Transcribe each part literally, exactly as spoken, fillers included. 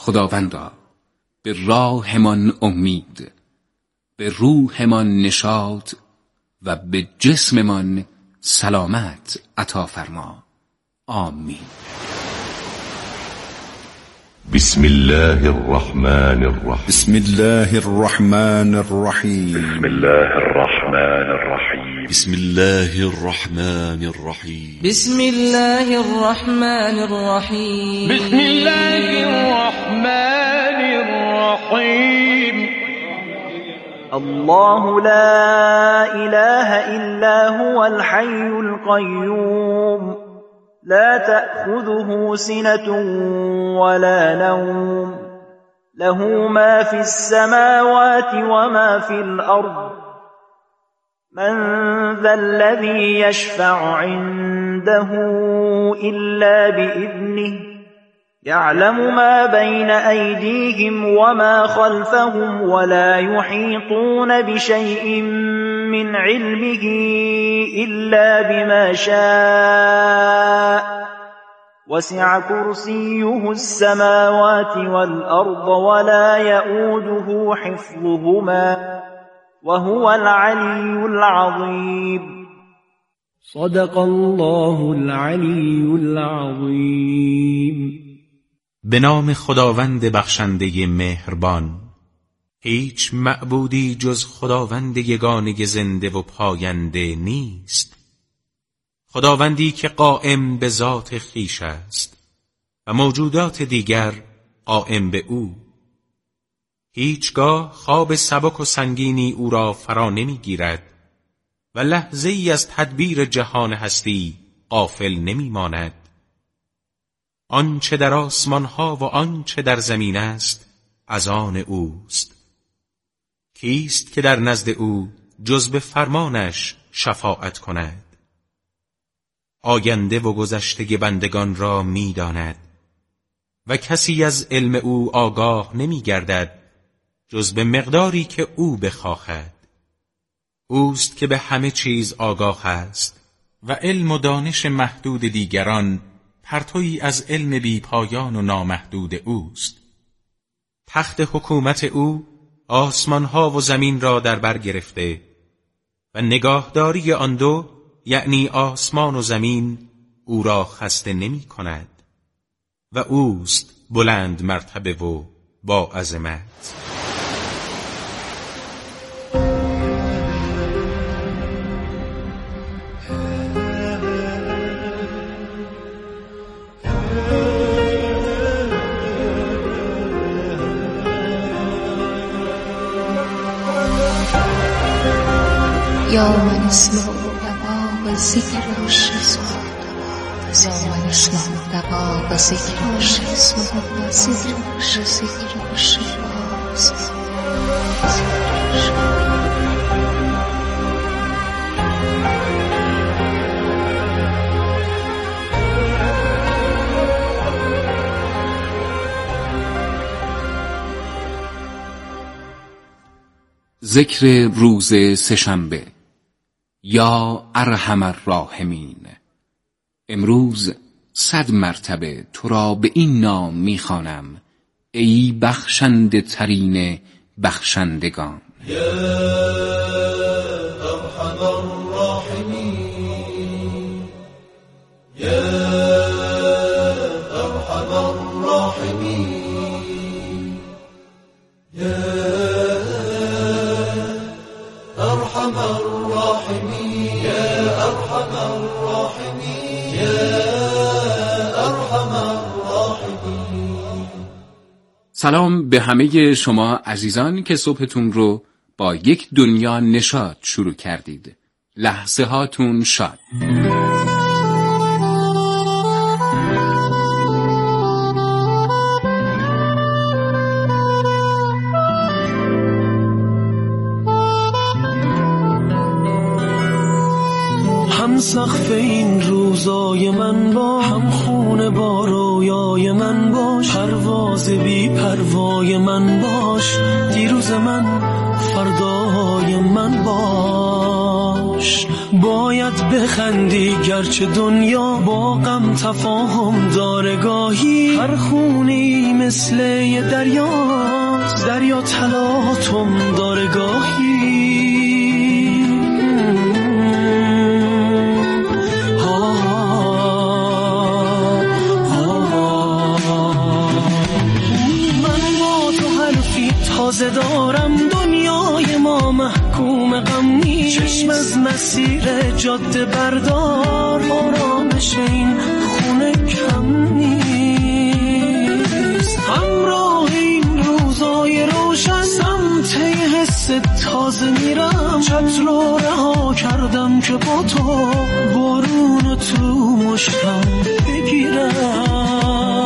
خداوندا به راهمان امید، به روحمان نشاط و به جسممان سلامت عطا فرما. آمین. بسم الله الرحمن الرحیم. بسم الله الرحمن الرحیم. بسم الله الرحمن الرحیم. بسم الله الرحمن الرحیم. بسم الله الرحمن الرحیم. بسم الله الرحمن الرحیم. الله لا إله إلا هو الحي القيوم لا تأخذه سنة ولا نوم له ما في السماوات وما في الأرض من ذا الذي يشفع عنده إلا بإذنه يعلم ما بين أيديهم وما خلفهم ولا يحيطون بشيء من علمه إلا بما شاء وسع كرسيه السماوات والأرض ولا يؤوده حفظهما وهو العلي العظيم. صدق الله العلی العظیم. به نام خداوند بخشنده مهربان. هیچ معبودی جز خداوند یگانه زنده و پاینده نیست، خداوندی که قائم به ذات خویش است و موجودات دیگر قائم به او. هیچگاه خواب سبک و سنگینی او را فرا نمی گیرد و لحظه ای از تدبیر جهان هستی غافل نمی ماند. آنچه در آسمان ها و آنچه در زمین است از آن اوست. کیست که در نزد او جز به فرمانش شفاعت کند؟ آینده و گذشته بندگان را می داند و کسی از علم او آگاه نمی گردد جز به مقداری که او بخواهد. اوست که به همه چیز آگاه است و علم و دانش محدود دیگران پرتویی از علم بی پایان و نامحدود اوست. تخت حکومت او آسمانها و زمین را در بر گرفته و نگاهداری آن دو یعنی آسمان و زمین او را خسته نمی کند و اوست بلند مرتبه و با عظمت. یا من اسمع دباغ ذکر و شزم یا من اسمع دباغ ذکر و شزم و ذکر و شزم ذکر روز سه‌شنبه. یا ارحم الراحمین، امروز صد مرتبه تو را به این نام میخوانم ای بخشنده ترین بخشندگان. یا ارحم الراحمین، یا ارحم الراحمین، یا ارحم الراحمین، یا ارحم الراحمین، یا ارحم الراحمین. سلام به همه شما عزیزان که صبحتون رو با یک دنیا نشاط شروع کردید. لحظه هاتون شاد. هم سقف این روزای من باش، هم خونه با رویای من باش، پرواز بی پروای من باش، دیروز من فردای من باش. باید بخندی گرچه دنیا با غم تفاهم داره گاهی. هر خونی مثل یه دریاست، دریا تلاطم داره گاهی. تازه دارم دنیای ما محکوم غم نیست. چشم از مسیر جاده بردار، آرامش این خونه کم نیست. همراه این روزای روشن سمت حس تازه میرم. چتر رو رها کردم که با تو بارون تو مشتم بگیرم.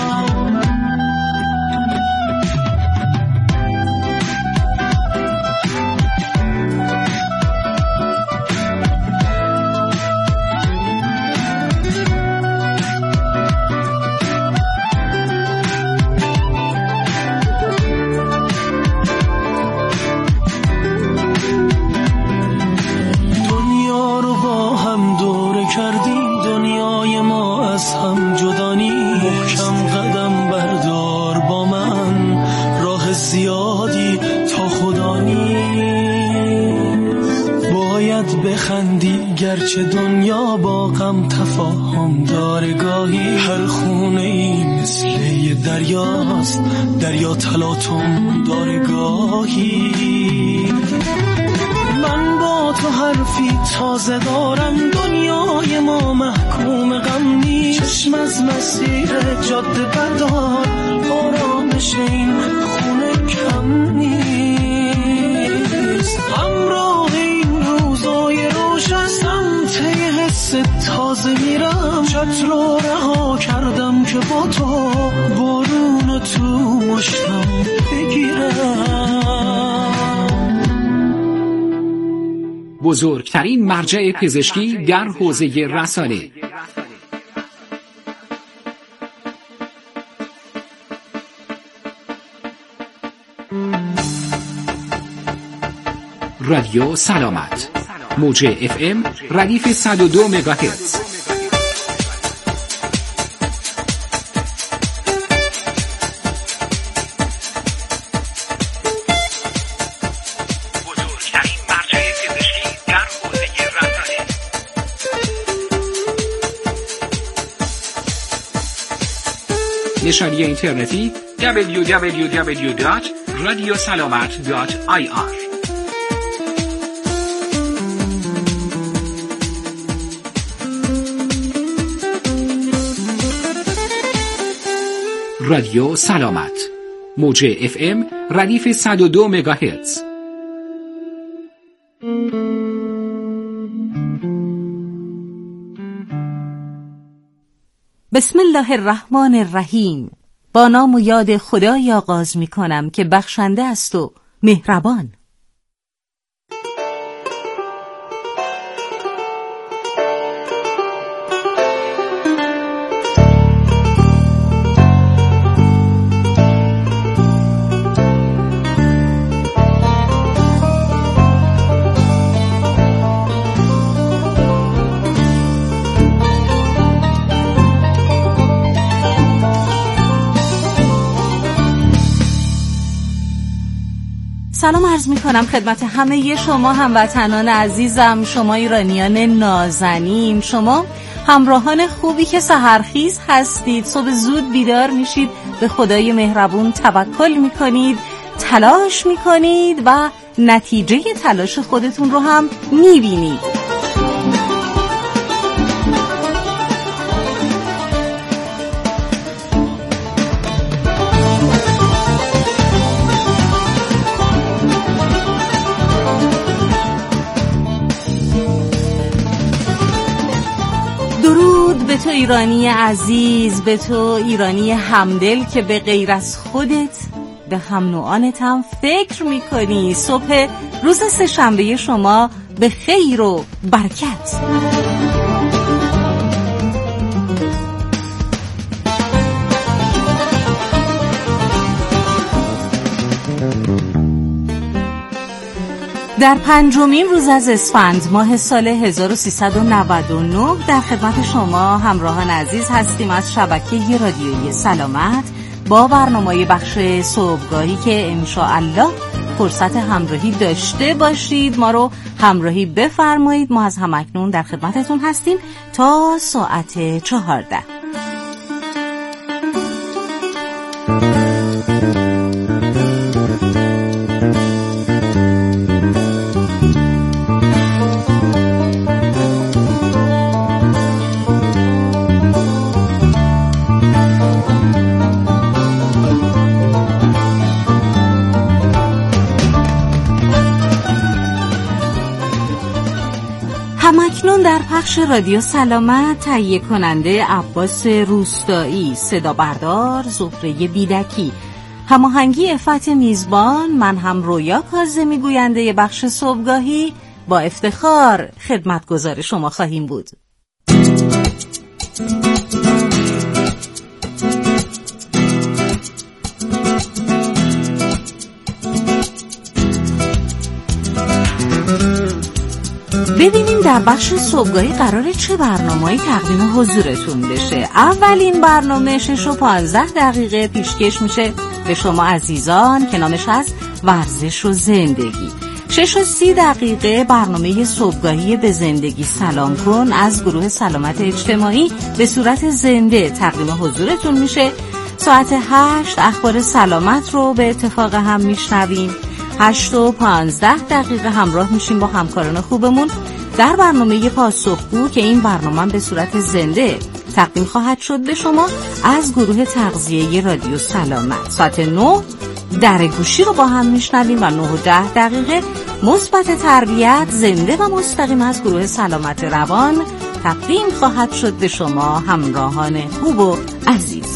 گرچه دنیا با غم تفاهم داره گاهی. هر خونه ای مثل یه دریاست، دریا تلاطم داره گاهی. من با تو حرفی تازه دارم دنیای ما محکوم غم نیست. چشم از مسیر جاده بردار، آرامش این خونه کم نیست. همراه این روزای روشن سمت حس تازه میرم. چتر رو رها کردم که با تو بارون تو مشتم بگیرم. بزرگترین مرجع پزشکی در حوزه رسانه، رادیو سلامت، موج اف ام ردیف صد و دو مگاهرتز. نشانی اینترنتی دبلیو دبلیو دبلیو دات رادیو سلامت دات آی آر. رادیو سلامت، موج اف ام ردیف صد و دو مگاهرتز. بسم الله الرحمن الرحیم. با نام و یاد خدای آغاز می کنم که بخشنده است و مهربان. سلام عرض می کنم خدمت همه شما هموطنان عزیزم، شما ایرانیان نازنین، شما همراهان خوبی که سحرخیز هستید، صبح زود بیدار میشید، به خدای مهربون توکل میکنید، تلاش میکنید و نتیجه تلاش خودتون رو هم میبینید. به تو ایرانی عزیز، به تو ایرانی همدل که به غیر از خودت به هم نوعانت هم فکر میکنی. صبح روز سه‌شنبه شما به خیر و برکت. در پنجمین روز از اسفند ماه سال هزار و سیصد و نود و نه در خدمت شما همراهان عزیز هستیم از شبکه رادیویی سلامت با برنامه بخش صبحگاهی که انشاءالله فرصت همراهی داشته باشید. ما رو همراهی بفرمایید. ما از همکنون در خدمتتون هستیم تا ساعت چهارده. همکنون در پخش رادیو سلامت تهیه کننده عباس روستایی، صدا بردار زهره بیدکی، هماهنگی عفت میزبان، من هم رویا کاظمی گوینده بخش صبحگاهی با افتخار خدمتگزار شما خواهیم بود. ببینیم در بخش صبحگاهی قراره چه برنامه‌ای تقدیم حضورتون بشه. اولین برنامه شش و پانزده دقیقه پیشکش میشه به شما عزیزان که نامش از ورزش و زندگی. شش و سی دقیقه برنامه صبحگاهی به زندگی سلام کن از گروه سلامت اجتماعی به صورت زنده تقدیم حضورتون میشه. ساعت هشت اخبار سلامت رو به اتفاق هم میشنویم. هشت و پانزده دقیقه همراه میشیم با همکاران خوبمون در برنامه پاسخگو که این برنامه به صورت زنده تقدیم خواهد شد به شما از گروه تغذیه رادیو سلامت. ساعت نه در گوشی رو با هم میشنویم و نه و ده دقیقه مثبت تربیت زنده و مستقیم از گروه سلامت روان تقدیم خواهد شد به شما همراهان خوب و عزیز.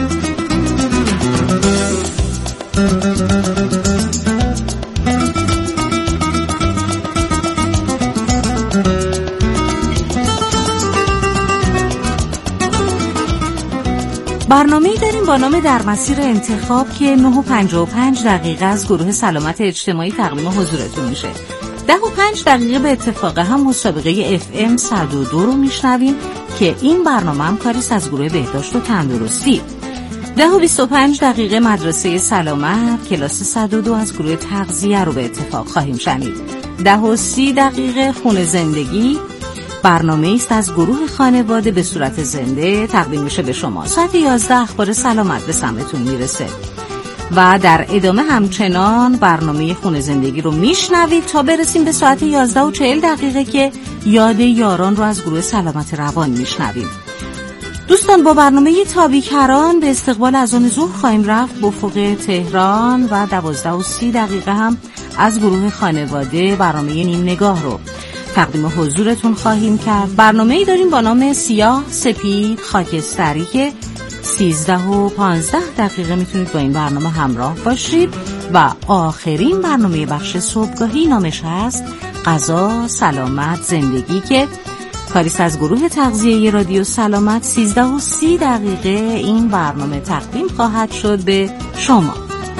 برنامه‌ای داریم با نام در مسیر انتخاب که نه و پنجاه و پنج دقیقه از گروه سلامت اجتماعی تقدیم حضورتون میشه. ده و پنج دقیقه به اتفاق هم مسابقه اف ام صد و دو رو میشنویم که این برنامه هم کاریست از گروه بهداشت و تندرستی. ده و بیست و پنج دقیقه مدرسه سلامت کلاس صد و دو از گروه تغذیه رو به اتفاق خواهیم شنید. ده و سی دقیقه خون زندگی برنامه است از گروه خانواده به صورت زنده تقدیم میشه به شما. ساعت یازده اخبار سلامت به سمتون میرسه و در ادامه همچنان برنامه خون زندگی رو میشنوید تا برسیم به ساعت یازده و چهل دقیقه که یاد یاران رو از گروه سلامت روان میشنویم. دوستان با برنامه تابیکران به استقبال اذان ظهر خواهیم رفت به افق تهران و دوازده و سی دقیقه هم از گروه خانواده برنامه نیم نگاه رو تقدیم حضورتون خواهیم کرد. برنامه‌ای داریم با نام سیاه سپید خاکستری که سیزده و پانزده دقیقه میتونید با این برنامه همراه باشید و آخرین برنامه بخش صبحگاهی نامش هست غذا سلامت زندگی که کاریست از گروه تغذیه رادیو سلامت. سیزده و سی دقیقه این برنامه تقدیم خواهد شد به شما.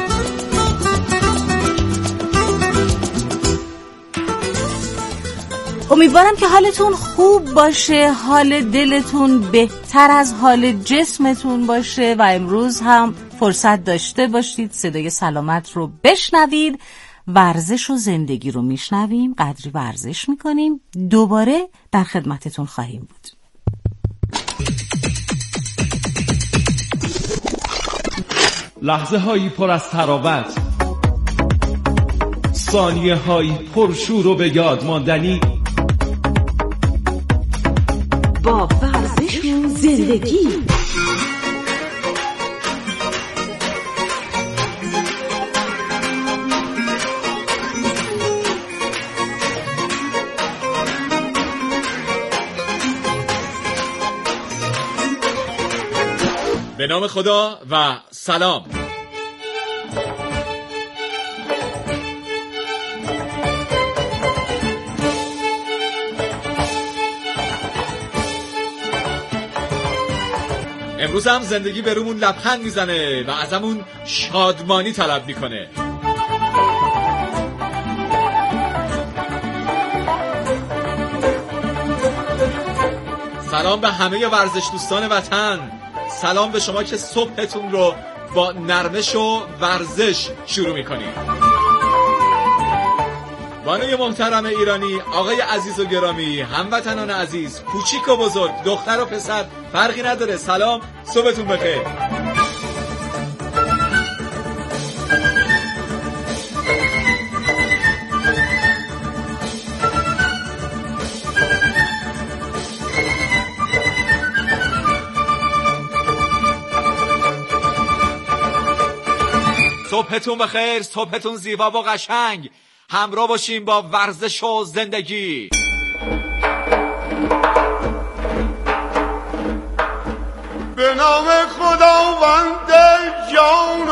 امیدوارم که حالتون خوب باشه، حال دلتون بهتر از حال جسمتون باشه و امروز هم فرصت داشته باشید صدای سلامت رو بشنوید. ورزش و زندگی رو میشنویم، قدری ورزش میکنیم، دوباره در خدمتتون خواهیم بود. لحظه هایی پر از تراوت، ثانیه هایی پر شور و به یاد ماندنی با ورزش و زندگی. به نام خدا و سلام. امروز هم زندگی به رومون لبخند میزنه و ازمون شادمانی طلب میکنه. سلام به همه ورزش دوستان وطن. سلام به شما که صبحتون رو با نرمش و ورزش شروع میکنید. بانوی محترم ایرانی، آقای عزیز و گرامی، هموطنان عزیز، کوچیک و بزرگ، دختر و پسر، فرقی نداره. سلام، صبحتون بخیر. صبحتون بخیر، صبحتون زیبا و قشنگ. همراه باشیم با ورزش و زندگی. به نام خداوند جان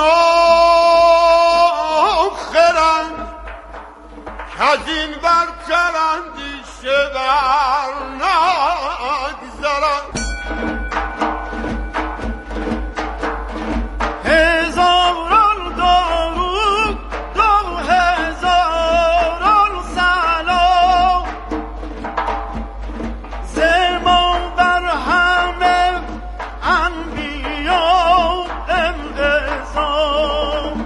آخرند که از این برتر اندیشه بر نگذرند. هزاران درود دو هزاران سلام زما بر همه انبیا انقسام.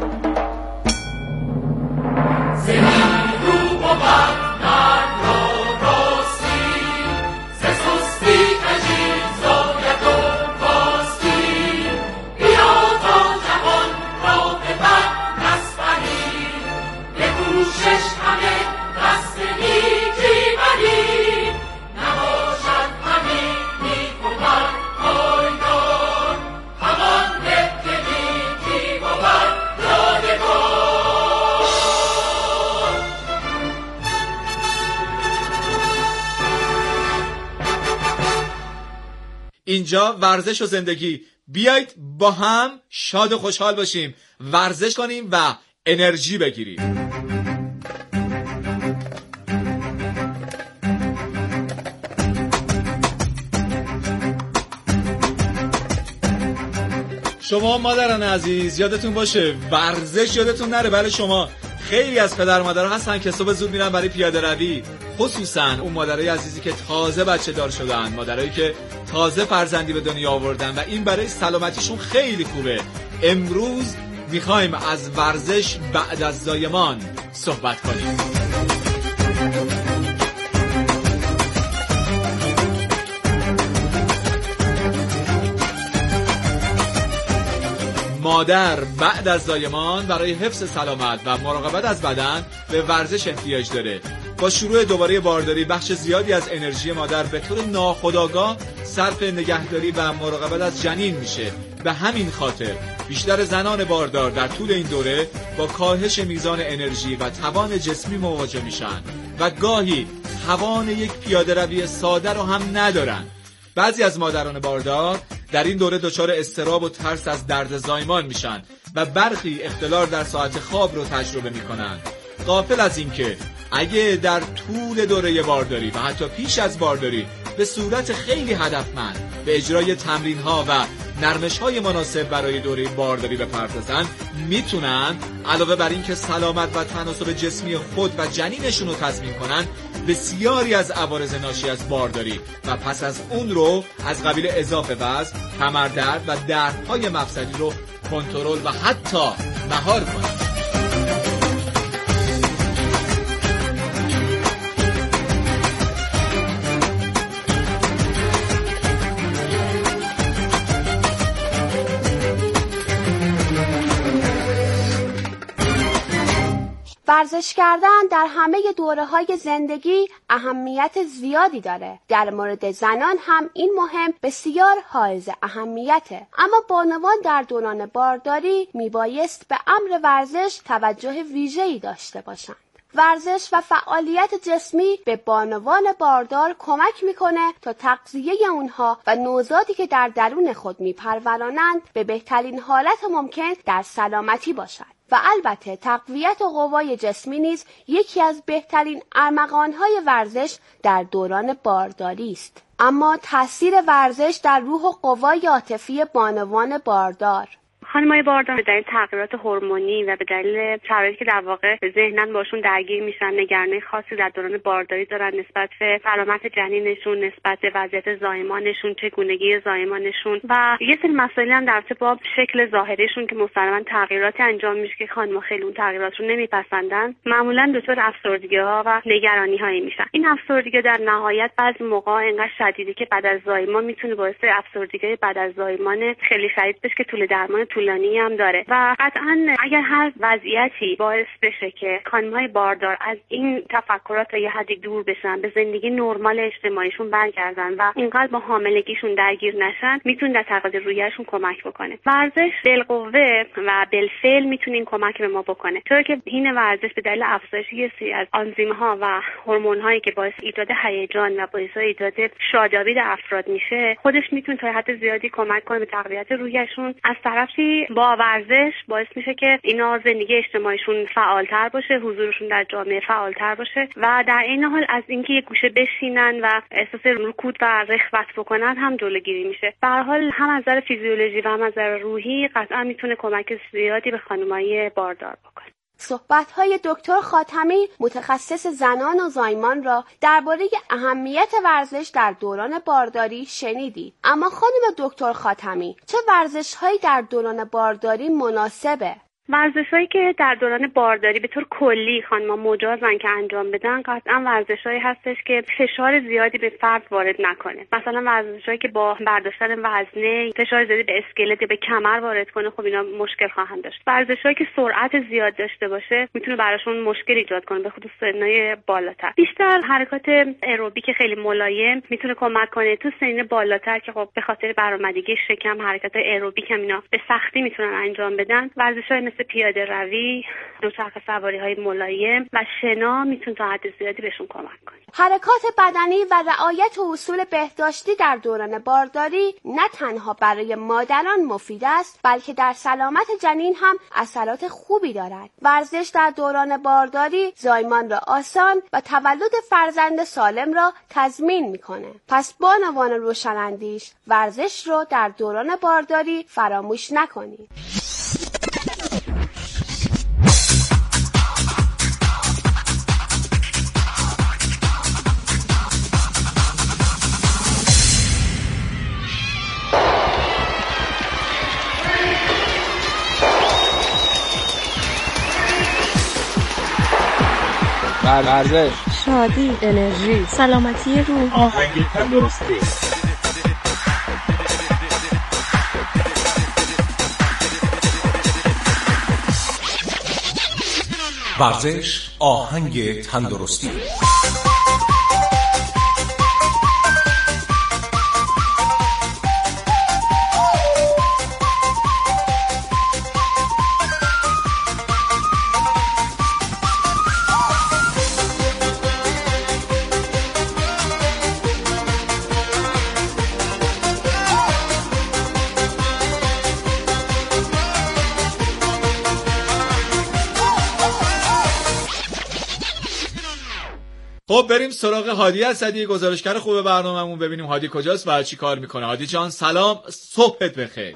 زمین رو و بر مرد را راستی ز سستی کجی زاید و باستی. بیا تا جهان را به بر نسپری به کوشش همه دست نیکی بری. نباشد همه نیک و بد پایدار همان به که نیکی و بد یادگار. اینجا ورزش و زندگی. بیایید با هم شاد و خوشحال باشیم، ورزش کنیم و انرژی بگیریم. شما مادران عزیز یادتون باشه ورزش یادتون نره. برای شما خیلی از پدر مادرها هستن که صبح زود میرن برای پیاده روی، خصوصا اون مادرای عزیزی که تازه بچه دار شدن، مادرایی که تازه فرزندی به دنیا آوردن و این برای سلامتیشون خیلی خوبه. امروز میخوایم از ورزش بعد از زایمان صحبت کنیم. مادر بعد از زایمان برای حفظ سلامت و مراقبت از بدن به ورزش احتیاج داره. با شروع دوباره بارداری بخش زیادی از انرژی مادر به طور ناخودآگاه صرف نگهداری و مراقبت از جنین میشه. به همین خاطر بیشتر زنان باردار در طول این دوره با کاهش میزان انرژی و توان جسمی مواجه میشن و گاهی توان یک پیاده روی ساده رو هم ندارن. بعضی از مادران باردار در این دوره دچار اضطراب و ترس از درد زایمان میشن و برخی اختلال در ساعت خواب رو تجربه میکنن، غافل از این که اگه در طول دوره بارداری و حتی پیش از بارداری به صورت خیلی هدفمند به اجرای تمرین‌ها و نرمش‌های مناسب برای دوره بارداری بپردازن، میتونن علاوه بر این که سلامت و تناسب جسمی خود و جنینشون رو تضمین کنن، بسیاری از عوارض ناشی از بارداری و پس از اون رو از قبیل اضافه وزن، کمردرد و دردهای مفصلی رو کنترل و حتی مهار کنن. ورزش کردن در همه دوره‌های زندگی اهمیت زیادی داره. در مورد زنان هم این مهم بسیار حائز اهمیته. اما بانوان در دوران بارداری میبایست به امر ورزش توجه ویژه‌ای داشته باشند. ورزش و فعالیت جسمی به بانوان باردار کمک میکنه تا تغذیه اونها و نوزادی که در درون خود میپرورانند به بهترین حالت ممکن در سلامتی باشد. و البته تقویت قوای جسمی نیز یکی از بهترین ارمغان‌های ورزش در دوران بارداری است. اما تاثیر ورزش در روح و قوای عاطفی بانوان باردار. خانم‌های باردار به دلیل تغییرات هورمونی و به دلیل شرایطی که در واقع ذهناً باشون درگیر میشن، نگرانی خاصی در دوران بارداری دارن نسبت به سلامت جنینشون، نسبت به وضعیت زایمانشون، چگونگی زایمانشون و یه سری مسائلی هم در رابطه با شکل ظاهریشون که مسلماً تغییراتی انجام میشه که خانم‌ها خیلی اون تغییرات رو نمیپسندن، معمولاً دچار افسردگی‌ها و نگرانی‌هایی میشن. این افسردگی در نهایت بعضی موقع انقدر شدیده که بعد از زایمان میتونه باعث افسردگی بعد از زایمان خیلی شدید بشه که طول درمان طولانی هم داره و قطعاً اگر هر وضعیتی باعث بشه که خانم‌های باردار از این تفکرات تا یه حدی دور بشن، به زندگی نرمال اجتماعیشون برگردن و اینقدر با حاملگیشون درگیر نشن، میتونه در تغییر رویه‌شون کمک بکنه. ورزش بالقوه و بالفعل میتونه این کمک به ما بکنه، چون که این ورزش به دلیل افزایش یه سری از آنزیم‌ها و هورمون‌هایی که باعث ایجاد هیجان و باعث ایجاد شادابی در افراد میشه، خودش میتونه تا حد زیادی کمک کنه به تقویت روحیشون. از طرفی با ورزش باعث میشه که اینا زندگی اجتماعیشون فعالتر باشه، حضورشون در جامعه فعالتر باشه و در این حال از اینکه یه گوشه بشینن و احساس رکود و رخوت بکنن هم جلوگیری میشه. به هر حال هم از نظر فیزیولوژی و هم از نظر روحی قطعا میتونه کمک زیادی به خانم‌های باردار بکنه. صحبت‌های دکتر خاتمی متخصص زنان و زایمان را درباره اهمیت ورزش در دوران بارداری شنیدید. اما خانم دکتر خاتمی، چه ورزش‌هایی در دوران بارداری مناسبه؟ ورزش‌هایی که در دوران بارداری به طور کلی خانم‌ها مجازن که انجام بدن، قطعاً ورزش‌هایی هستش که فشار زیادی به فرد وارد نکنه. مثلا ورزش‌هایی که با برداشتن وزنه فشار زیادی به اسکلت یا به کمر وارد کنه، خب اینا مشکل خواهند داشت. ورزش‌هایی که سرعت زیاد داشته باشه میتونه براشون مشکل ایجاد کنه، به خصوص سنای بالاتر. بیشتر حرکات ایروبیک خیلی ملایم میتونه کمک کنه. تو سن بالاتر که خب به خاطر برآمدگی شکم حرکات ایروبیک هم اینا به سختی میتونن انجام بدن، ورزش‌های مثل پیاده روی، دوچرخه سواری های ملایم و شنا میتونه تا حد زیادی بهشون کمک کنه. حرکات بدنی و رعایت اصول بهداشتی در دوران بارداری نه تنها برای مادران مفید است، بلکه در سلامت جنین هم اثرات خوبی دارد. ورزش در دوران بارداری زایمان را آسان و تولد فرزند سالم را تضمین میکنه. پس بانوان روشن‌اندیش، ورزش رو در دوران بارداری فراموش نکنید. ورزش، شادی، انرژی، سلامتی روح، آهنگ تندرستی. ورزش، آهنگ تندرستی. خب بریم سراغ هادی اسدی، گزارشگر خوب برنامه‌مون، ببینیم هادی کجاست و چی کار میکنه. هادی جان سلام، صبحت بخیر.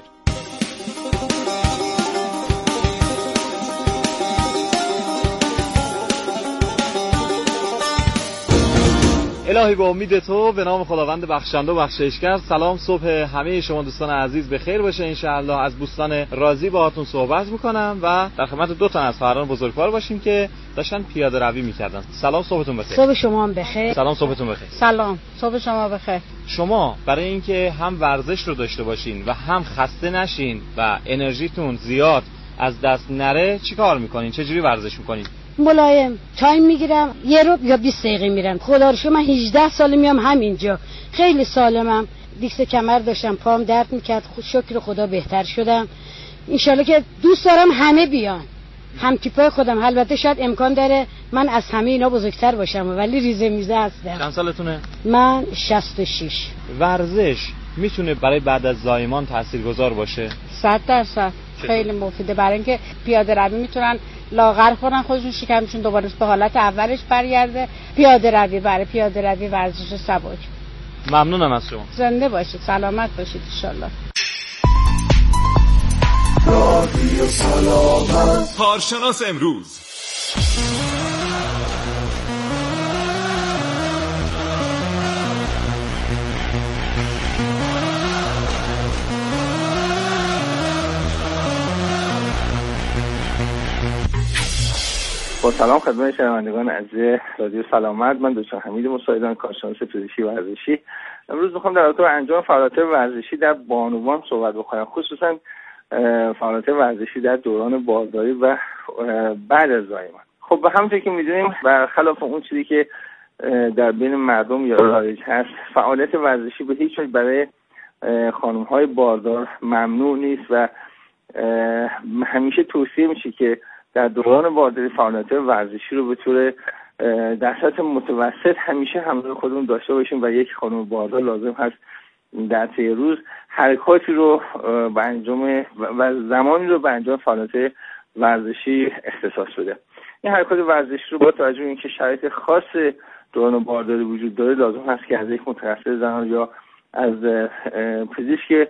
الهی با امید تو، به نام خداوند بخشنده و بخشایشگر. سلام، صبح همه شما دوستان عزیز بخیر باشه انشاءالله. از بوستان رازی باهاتون صحبت میکنم و در خدمت دو تا از خواهران بزرگوار باشیم که داشتن پیاده روی میکردن. سلام، صبحتون بخیر. صبح شما هم بخیر. سلام، صبحتون بخیر. سلام، صبح شما بخیر. شما برای اینکه هم ورزش رو داشته باشین و هم خسته نشین و انرژیتون زیاد از دست نره چی کار میکنین؟ چه جوری ورزش میکنین؟ ملایم تایم میگیرم، یه رو یا بیست دقیقه میرم. خدا رو شکر من هجده سال میام همینجا، خیلی سالمم. دیکس کمر داشتم، پام درد میکرد، شکر خدا بهتر شدم. انشالله که دوست دارم همه بیان، هم تیپای خودم. البته شاید امکان داره من از همه اینا بزرگتر باشم ولی ریزه میزه هستم. چند سالتونه؟ من شصت و شش. ورزش میتونه برای بعد از زایمان تاثیرگذار باشه؟ صد درصد خیلی مفیده، برای اینکه پیاده روی میتونن لاغر کنن خودشون، شکمشون دوباره به حالت اولش برگرده. پیاده روی برای پیاده روی ورزش سبک. ممنونم از شما. زنده باشید، سلامت باشید ان شاء الله. رادیو سلامت. کارشناس امروز. با سلام خدمت شنوندگان عزیز رادیو سلامت، من دکتر حمید مساعدان، کارشناس پزشکی ورزشی. امروز میخوام در رابطه با انجام فعالیت ورزشی در بانوان صحبت بکنم، خصوصا فعالیت ورزشی در دوران بارداری و بعد از زایمان. خب به همونطور که میدونیم برخلاف اون چیزی که در بین مردم یا رایج هست، فعالیت ورزشی به هیچ وجه برای خانم‌های باردار ممنوع نیست و همیشه توصیه میشه که در دوران بارداری فعالیت ورزشی رو به طور در سطح متوسط همیشه همراه خودمون داشته باشیم و یک خانم باردار لازم هست در طی روز حرکاتی رو به انجام و زمانی رو به انجام فعالیت ورزشی اختصاص بده. این حرکات ورزشی رو با توجه به اینکه شرایط خاص دوران بارداری وجود داره لازم هست که از یک متخصص زنان یا از پزشک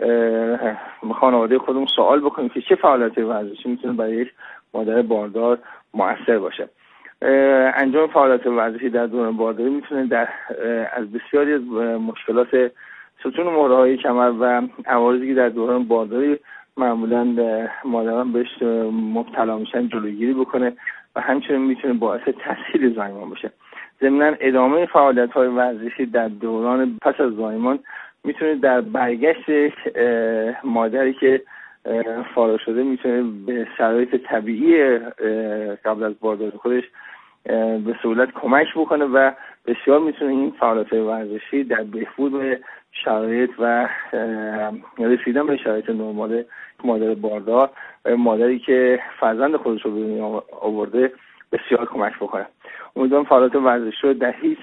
خانواده خودمون سوال بکنیم که چه فعالیت ورزشی میتونه برای یک مادر باردار مؤثر باشه. انجام فعالیت ورزشی در دوران بارداری میتونه در از بسیاری از مشکلات ستون مهره‌های کمر و عوارضی که در دوران بارداری معمولاً مادران بهش مبتلا میشن جلوگیری بکنه و همچنین میتونه باعث تسهیل زایمان باشه. ضمناً ادامه فعالیت‌های ورزشی در دوران پس از زایمان میتونه در برگشت مادری که فارغ شده میتونه به شرایط طبیعی قبل از بارداری خودش به سهولت کمک بکنه و بسیار میتونه این فعالیت ورزشی در بهبود شرایط و رسیدن به شرایط نرمال مادر باردار و مادری که فرزند خودش رو به دنیا آورده بسیار کمک بکنه. امیدوارم فعالیت ورزشی رو در هیچ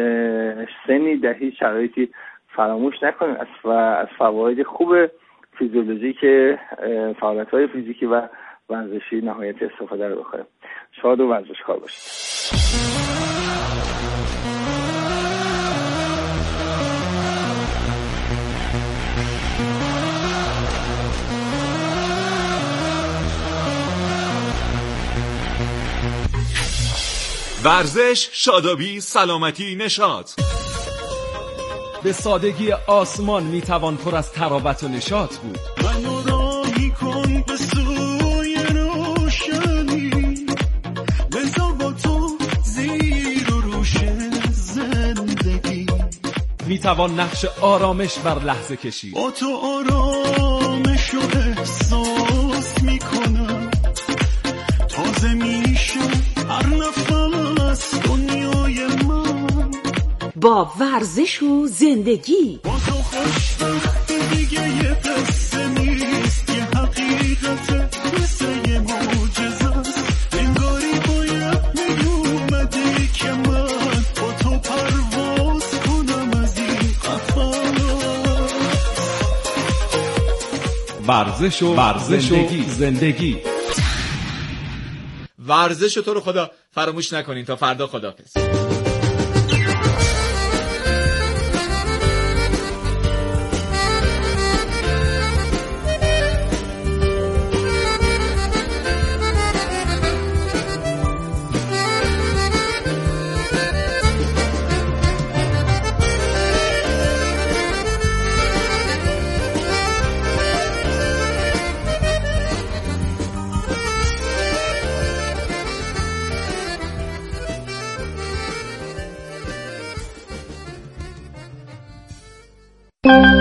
سنی در هیچ شرایطی فراموش نکنید و از فواید خوب فیزیولوژیک فعالیت‌های فیزیکی و ورزشی نهایت استفاده رو بکنید. شاد و ورزشکار باشید. ورزش، شادابی، سلامتی، نشاط. به سادگی آسمان میتوان پر از تراوت و نشاط بود. منو راهی کن به سوی روشنی، بزا با تو زیر و روش زندگی. میتوان نقش آرامش بر لحظه کشید. با تو آرامش رو احساس میکنم، تازه میشه هر نفس دنیای من. با ورزش و زندگی. با تو خوشبختی دیگه یه قصه نیست، یه حقیقت مثل یه معجزه‌ست. انگاری باید میومدی که من با تو پرواز کنم از این قفس. ورزش و ورزش زندگی. و زندگی. ورزش تو رو خدا فراموش نکنین. تا فردا، خداحافظ. Thank you.